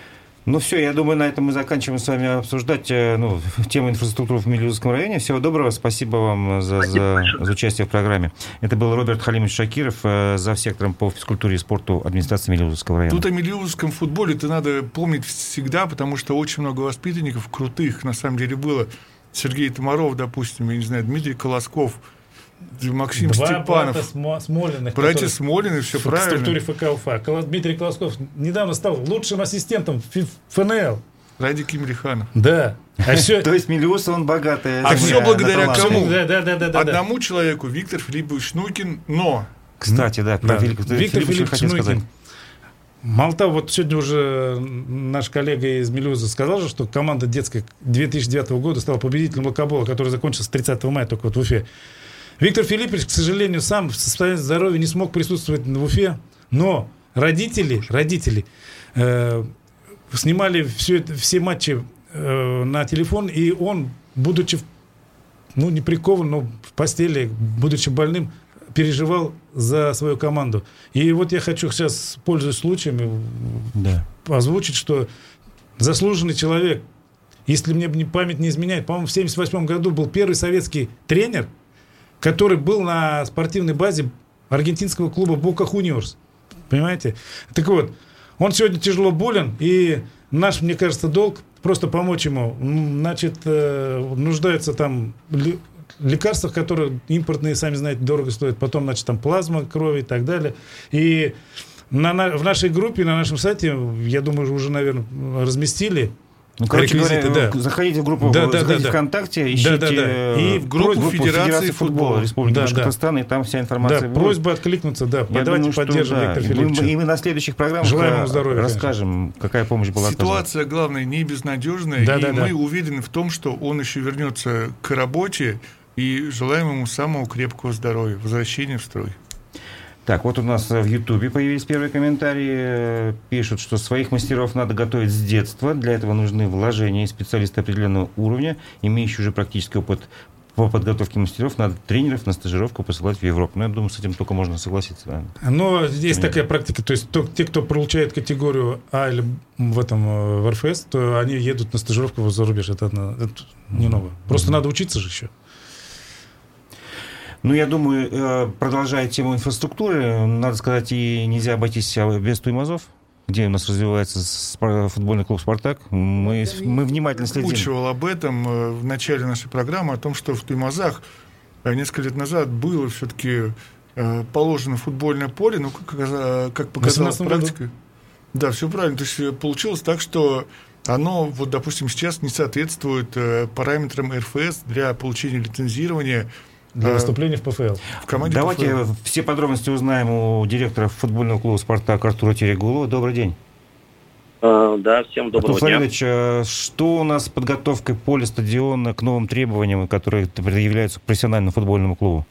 Speaker 1: Ну все, я думаю, на этом мы заканчиваем с вами обсуждать тему инфраструктуры в Мелеузовском районе. Всего доброго, спасибо вам за участие в программе. Это был Роберт Халимович Шакиров, завсектором по физкультуре и спорту администрации Мелеузовского района.
Speaker 2: Тут о мелеузовском футболе-то надо помнить всегда, потому что очень много воспитанников крутых, на самом деле, было. Сергей Томаров, допустим, я не знаю, Дмитрий Колосков, Максим Степанов. Братья Смолины, все правильно.
Speaker 3: В структуре ФК Уфа. Дмитрий Колосков недавно стал лучшим ассистентом ФНЛ.
Speaker 2: Радик Имриханов.
Speaker 3: Да.
Speaker 1: То есть Мелеуз, он богатый.
Speaker 2: А все благодаря кому?
Speaker 3: Да.
Speaker 2: Одному человеку, Виктор Филиппович Шнуйкин, но...
Speaker 1: Кстати, да, про
Speaker 3: Виктор Филиппович Шнуйкин. Мало того, вот сегодня уже наш коллега из Мелеуза сказал же, что команда детская 2009 года стала победителем локобола, который закончился 30 мая только вот в Уфе. Виктор Филиппович, к сожалению, сам в состоянии здоровья не смог присутствовать в Уфе, но родители снимали все матчи на телефон, и он, будучи не прикован, но в постели, будучи больным, переживал за свою команду. И вот я хочу сейчас, пользуясь случаем, озвучить, что заслуженный человек, если мне память не изменяет, по-моему, в 1978 году был первый советский тренер, который был на спортивной базе аргентинского клуба Бока Хуниорс. Понимаете? Так вот, он сегодня тяжело болен, и наш, мне кажется, долг просто помочь ему. Значит, нуждается там лекарствах, которые импортные, сами знаете, дорого стоят. Потом, значит, там плазма крови и так далее. И в нашей группе, на нашем сайте, я думаю, уже, наверное, разместили.
Speaker 1: Короче говоря, заходите в группу ВКонтакте, ищите
Speaker 2: и в группу Федерации футбола
Speaker 1: Республики Башкортостан, и там вся информация будет.
Speaker 3: Просьба откликнуться, подавайте, поддержим Виктора Филипповича.
Speaker 1: И мы на следующих программах расскажем, какая помощь была оказана.
Speaker 2: Ситуация, главное, не безнадежная, и мы уверены в том, что он еще вернется к работе, и желаем ему самого крепкого здоровья, возвращения в строй.
Speaker 1: Так, вот у нас в Ютубе появились первые комментарии. Пишут, что своих мастеров надо готовить с детства. Для этого нужны вложения и специалисты определенного уровня, имеющие уже практический опыт по подготовке мастеров. Надо тренеров на стажировку посылать в Европу. Я думаю, с этим только можно согласиться.
Speaker 3: Но есть такая практика. То есть те, кто получает категорию А или в РФС, то они едут на стажировку за рубеж. Это не новое. Просто надо учиться же еще.
Speaker 1: Я думаю, продолжая тему инфраструктуры, надо сказать, и нельзя обойтись без Туймазов, где у нас развивается футбольный клуб «Спартак». Мы внимательно следим.
Speaker 2: Учивал об этом в начале нашей программы, о том, что в Туймазах несколько лет назад было все-таки положено футбольное поле, как показала практика. Да, все правильно. То есть получилось так, что оно, допустим, сейчас не соответствует параметрам РФС для получения лицензирования
Speaker 3: для выступления в ПФЛ.
Speaker 1: Давайте
Speaker 2: ПФЛ.
Speaker 1: Все подробности узнаем у директора футбольного клуба «Спартак» Артура Терегулова. Добрый день.
Speaker 10: Да, всем доброго дня.
Speaker 1: Артур Фаридович, что у нас с подготовкой поля, стадиона к новым требованиям, которые предъявляются к профессиональному футбольному клубу?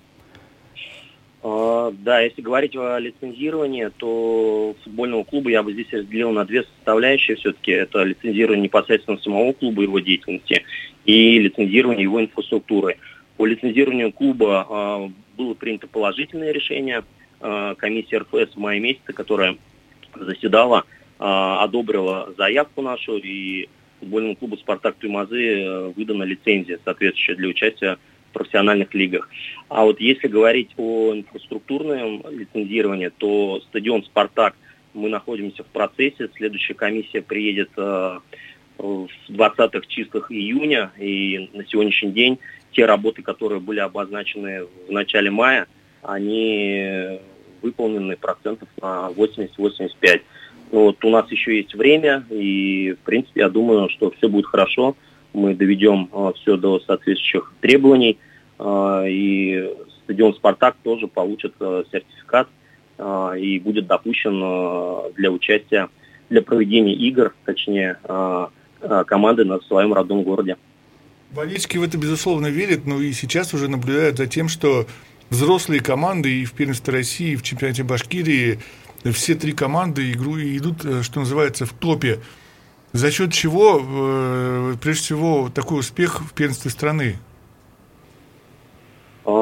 Speaker 10: Да, если говорить о лицензировании, то футбольного клуба я бы здесь разделил на две составляющие все-таки. Это лицензирование непосредственно самого клуба, его деятельности, и лицензирование его инфраструктуры. По лицензированию клуба было принято положительное решение. Комиссия РФС в мае месяце, которая заседала, одобрила заявку нашу, и футбольному клубу «Спартак» Туймазы выдана лицензия, соответствующая для участия в профессиональных лигах. А вот если говорить о инфраструктурном лицензировании, то стадион «Спартак» мы находимся в процессе. Следующая комиссия приедет в 20-х числах июня, и на сегодняшний день те работы, которые были обозначены в начале мая, они выполнены процентов на 80-85. Вот у нас еще есть время, и, в принципе, я думаю, что все будет хорошо. Мы доведем все до соответствующих требований, и стадион «Спартак» тоже получит сертификат и будет допущен для участия, для проведения игр, точнее, команды на своем родном городе.
Speaker 2: Болельщики в это, безусловно, верят, но и сейчас уже наблюдают за тем, что взрослые команды и в первенстве России, и в чемпионате Башкирии, все три команды идут, что называется, в топе. За счет чего, прежде всего, такой успех в первенстве страны?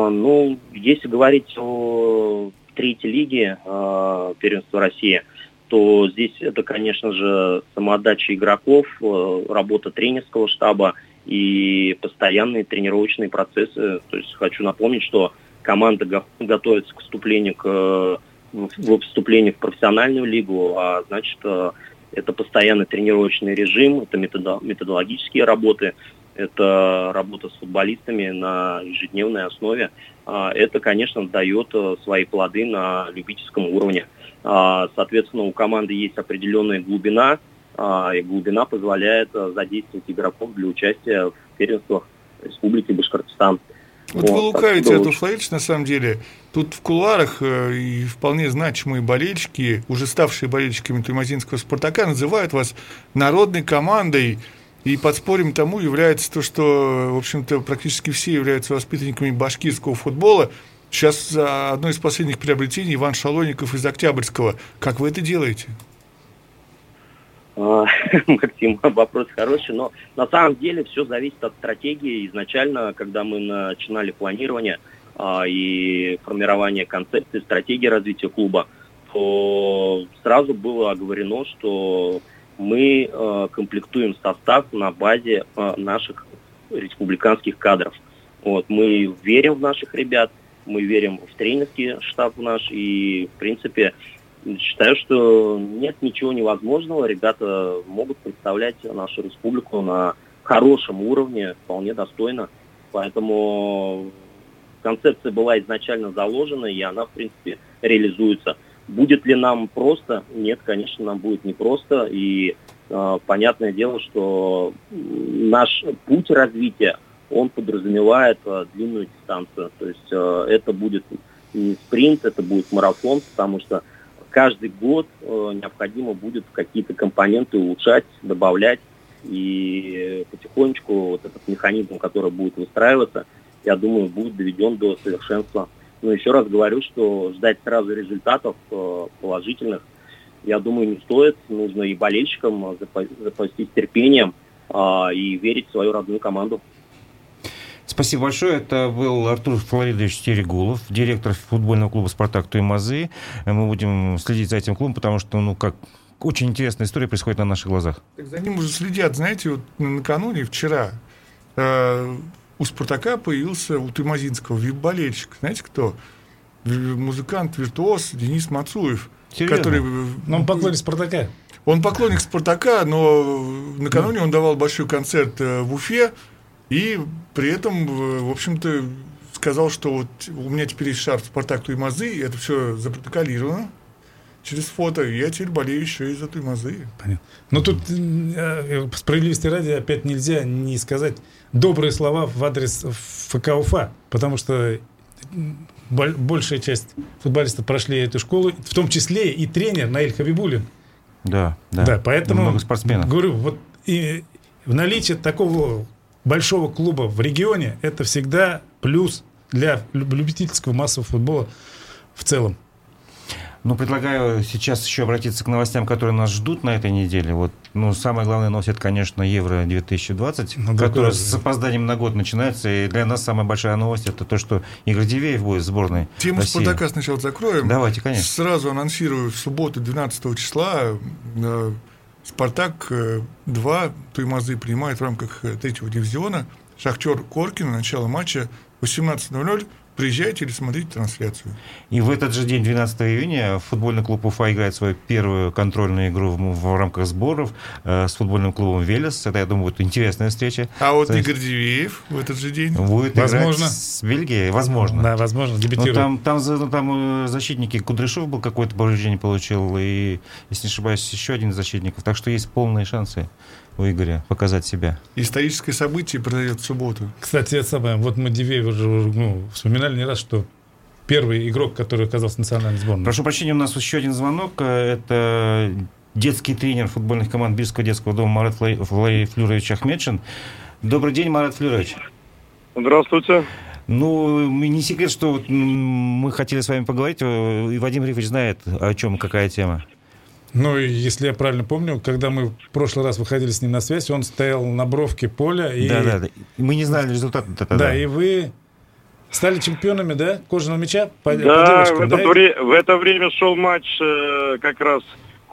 Speaker 10: Если говорить о третьей лиге первенства России, то здесь это, конечно же, самоотдача игроков, работа тренерского штаба и постоянные тренировочные процессы. То есть хочу напомнить, что команда готовится к вступлению в профессиональную лигу, а значит, это постоянный тренировочный режим, это методологические работы, это работа с футболистами на ежедневной основе. Это, конечно, дает свои плоды на любительском уровне. Соответственно, у команды есть определенная глубина, и глубина позволяет задействовать игроков для участия в первенствах Республики Башкортостан.
Speaker 2: Вот вы лукавите, Артур Флоридович, на самом деле. Тут в кулуарах и вполне значимые болельщики, уже ставшие болельщиками туймазинского «Спартака», называют вас народной командой. И подспорьем тому является то, что, в общем-то, практически все являются воспитанниками башкирского футбола. Сейчас одно из последних приобретений — Иван Шалоников из Октябрьского. Как вы это делаете?
Speaker 10: Максим, вопрос хороший, но на самом деле все зависит от стратегии. Изначально, когда мы начинали планирование и формирование концепции, стратегии развития клуба, то сразу было оговорено, что мы комплектуем состав на базе наших республиканских кадров. Вот, мы верим в наших ребят, мы верим в тренерский штаб наш, и, в принципе, считаю, что нет ничего невозможного. Ребята могут представлять нашу республику на хорошем уровне, вполне достойно. Поэтому концепция была изначально заложена, и она, в принципе, реализуется. Будет ли нам просто? Нет, конечно, нам будет непросто. И понятное дело, что наш путь развития, он подразумевает длинную дистанцию. То есть это будет не спринт, это будет марафон, потому что каждый год необходимо будет какие-то компоненты улучшать, добавлять, и потихонечку вот этот механизм, который будет выстраиваться, я думаю, будет доведен до совершенства. Но еще раз говорю, что ждать сразу результатов положительных, я думаю, не стоит. Нужно и болельщикам запастись терпением и верить в свою родную команду.
Speaker 1: Спасибо большое. Это был Артур Флоридович Терегулов, директор футбольного клуба «Спартак» Туймазы. Мы будем следить за этим клубом, потому что, очень интересная история происходит на наших глазах.
Speaker 2: Так за ним уже следят. Знаете, вот накануне, вчера, у «Спартака» появился, у туймазинского, вип-болельщик. Знаете кто? Музыкант-виртуоз Денис Мацуев. Который...
Speaker 3: Но он поклонник «Спартака».
Speaker 2: Он поклонник «Спартака», но накануне он давал большой концерт в Уфе. И при этом, в общем-то, сказал, что вот у меня теперь есть шарф «Спартак» Туймазы, это все запротоколировано через фото, и я теперь болею еще и за Туймазы.
Speaker 3: Понятно. Но тут, справедливости ради, опять нельзя не сказать добрые слова в адрес ФК Уфа, потому что большая часть футболистов прошли эту школу, в том числе и тренер Наиль Хабибуллин.
Speaker 1: Да,
Speaker 3: поэтому,
Speaker 1: много спортсменов.
Speaker 3: Говорю, вот и в наличии такого большого клуба в регионе, это всегда плюс для любительского массового футбола в целом.
Speaker 1: Предлагаю сейчас еще обратиться к новостям, которые нас ждут на этой неделе. Самая главная новость — это, конечно, Евро-2020, которая с опозданием на год начинается. И для нас самая большая новость — это то, что Игорь Дивеев будет в сборной
Speaker 2: Тему
Speaker 1: России.
Speaker 2: «Спартака» сначала закроем.
Speaker 1: Давайте, конечно.
Speaker 2: Сразу анонсирую: в субботу, 12 числа, «Спартак-2» Туймазы принимает в рамках 3-го дивизиона «Шахтер» Коркино. Начало матча 18:00. Приезжайте или смотрите трансляцию.
Speaker 1: И в этот же день, 12 июня, футбольный клуб Уфа играет свою первую контрольную игру в рамках сборов с футбольным клубом «Велес». Это, я думаю, будет интересная встреча.
Speaker 2: А вот Игорь Дивеев в этот же день
Speaker 1: будет играть с Бельгией. Возможно.
Speaker 3: Да, возможно, дебютирует.
Speaker 1: Там защитники, Кудряшов был какое-то повреждение получил, и, если не ошибаюсь, еще один из защитников. Так что есть полные шансы у Игоря показать себя.
Speaker 2: Историческое событие произойдет в субботу.
Speaker 3: Кстати, это самое. Вот мы Дивеева уже вспоминали не раз, что первый игрок, который оказался в национальной сборной.
Speaker 1: Прошу прощения, у нас еще один звонок. Это детский тренер футбольных команд Бирского детского дома Марат Флюрович Ахмедшин. Добрый день, Марат Флюрович.
Speaker 11: Здравствуйте.
Speaker 1: Не секрет, что мы хотели с вами поговорить, и Вадим Рифович знает, о чем, какая тема.
Speaker 3: Если я правильно помню, когда мы в прошлый раз выходили с ним на связь, он стоял на бровке поля. И...
Speaker 1: Да. Мы не знали результата.
Speaker 3: Да, и вы стали чемпионами, кожаного мяча по
Speaker 11: девочкам,
Speaker 3: да?
Speaker 11: В это время шел матч как раз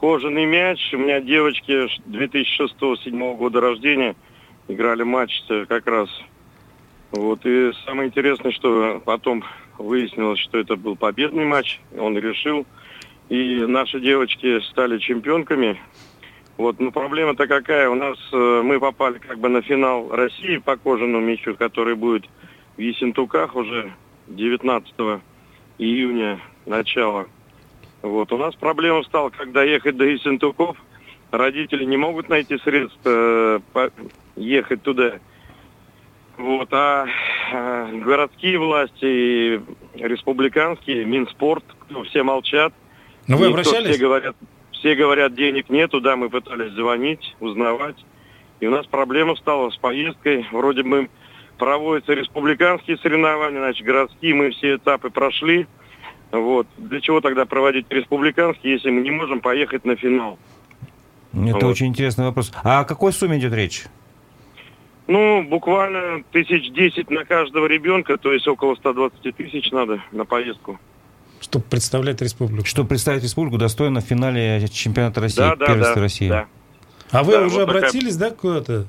Speaker 11: кожаный мяч. У меня девочки 2006-2007 года рождения играли матч как раз. Вот. И самое интересное, что потом выяснилось, что это был победный матч. Он решил. И наши девочки стали чемпионками. Вот. Но проблема-то какая? У нас мы попали как бы на финал России по кожаному мячу, который будет в Ессентуках уже 19 июня начало. Вот. У нас проблема стала, когда ехать до Ессентуков. Родители не могут найти средств ехать туда. Вот. А городские власти и республиканские, Минспорт, все молчат.
Speaker 3: Но вы обращались?
Speaker 11: Все говорят, денег нету, да, мы пытались звонить, узнавать. И у нас проблема стала с поездкой. Вроде бы проводятся республиканские соревнования, значит, городские, мы все этапы прошли. Вот. Для чего тогда проводить республиканские, если мы не можем поехать на финал?
Speaker 1: Это очень интересный вопрос. А о какой сумме идет речь?
Speaker 11: Ну, буквально 1010 на каждого ребенка, то есть около 120 тысяч надо на поездку.
Speaker 3: Чтобы представлять республику.
Speaker 1: Чтобы представить республику достойно в финале чемпионата России, первенства России.
Speaker 11: Да.
Speaker 3: А вы уже обратились, да, куда-то?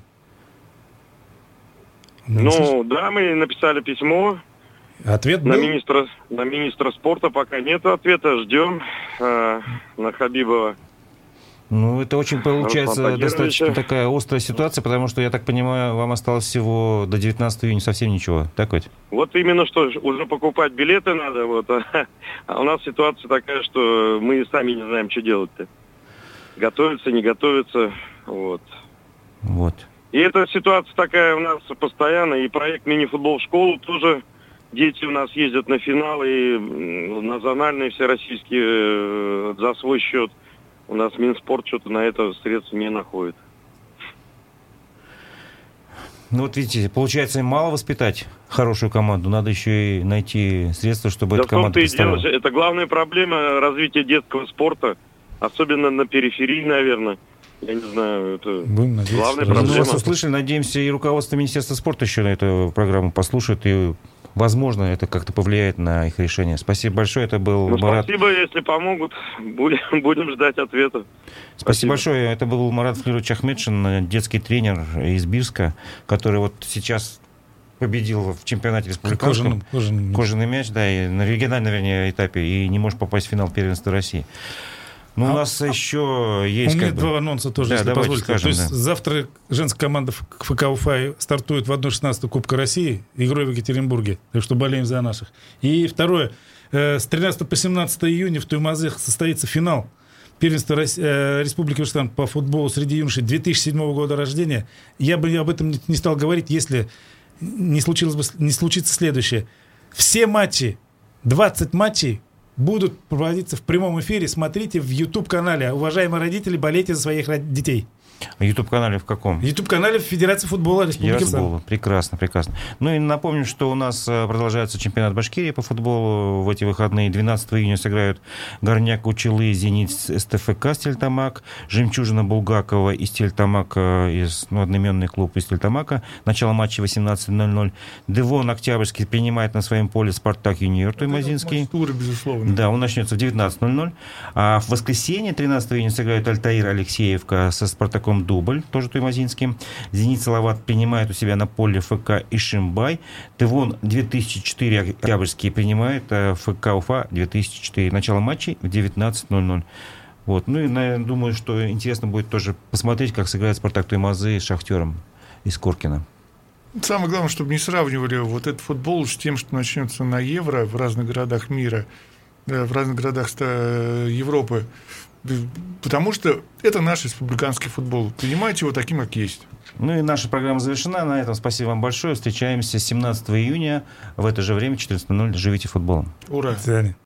Speaker 11: Ну, да, мы написали письмо.
Speaker 3: Ответ был?
Speaker 11: На министра спорта пока нет ответа, ждем на Хабибова.
Speaker 1: Ну, это очень получается достаточно такая острая ситуация, потому что, я так понимаю, вам осталось всего до 19 июня совсем ничего, так ведь?
Speaker 11: Вот именно что, уже покупать билеты надо, вот, а у нас ситуация такая, что мы сами не знаем, что делать-то. Готовиться, не готовиться, вот.
Speaker 1: Вот.
Speaker 11: И эта ситуация такая у нас постоянно, и проект мини-футбол в школу тоже. Дети у нас ездят на финалы, и национальные всероссийские за свой счет. У нас Минспорт что-то на это средств не находит.
Speaker 1: Ну вот видите, получается, им мало воспитать хорошую команду, надо еще и найти средства, чтобы эта команда представляла.
Speaker 11: Это главная проблема развития детского спорта, особенно на периферии, наверное. Я не знаю, это главная проблема.
Speaker 1: Мы вас услышали, надеемся, и руководство Министерства спорта еще на эту программу послушает, и, возможно, это как-то повлияет на их решение. Спасибо большое, это был Марат.
Speaker 11: Спасибо, если помогут, будем ждать ответа.
Speaker 1: Спасибо большое, это был Марат Флирович Ахметшин, детский тренер из Бирска, который вот сейчас победил в чемпионате республиканском. Кожаный мяч, да, и на региональном, вернее, этапе, и не может попасть в финал первенства России. Ну, у нас еще есть...
Speaker 3: У меня два анонса тоже,
Speaker 1: да,
Speaker 3: если позволите.
Speaker 1: Скажем,
Speaker 3: то есть завтра женская команда ФК Уфа стартует в 1/16 Кубка России, игрой в Екатеринбурге. Так что болеем за наших. И второе. С 13 по 17 июня в Туймазе состоится финал первенства Республики Башкортостан по футболу среди юношей 2007 года рождения. Я бы об этом не стал говорить, если не случится следующее. Все матчи, 20 матчей, будут проводиться в прямом эфире. Смотрите в YouTube-канале. Уважаемые родители, болейте за своих детей.
Speaker 1: В YouTube-канале в каком?
Speaker 3: В YouTube-канале Федерации футбола Республики Башкортостан. Прекрасно, прекрасно. Ну и напомним, что у нас продолжается чемпионат Башкирии по футболу. В эти выходные 12 июня сыграют Горняк Учелы, Зенит, СТФК Стельтамак, Жемчужина Булгакова и Стельтамака, одноименный клуб из Стельтамака. Начало матча 18:00. Девон Октябрьский принимает на своем поле Спартак Юниор Туймазинский.
Speaker 2: Тур, безусловно.
Speaker 1: Да, он начнется в 19:00. А в воскресенье 13 июня сыграют Альтаир Алексеевка со Спартаком Дубль, тоже Туймазинский. Зенит Салават принимает у себя на поле ФК Ишимбай. Девон 2004 Октябрьский принимает ФК Уфа 2004. Начало матчей в 19:00. Вот. Ну и, наверное, думаю, что интересно будет тоже посмотреть, как сыграет Спартак Туймазы с Шахтером из Коркина.
Speaker 2: Самое главное, чтобы не сравнивали вот этот футбол с тем, что начнется на Евро в разных городах мира, в разных городах Европы. Потому что это наш республиканский футбол. Принимайте его таким, как есть.
Speaker 1: Ну и наша программа завершена. На этом спасибо вам большое. Встречаемся 17 июня в это же время, 14:00. Живите футболом.
Speaker 2: Ура!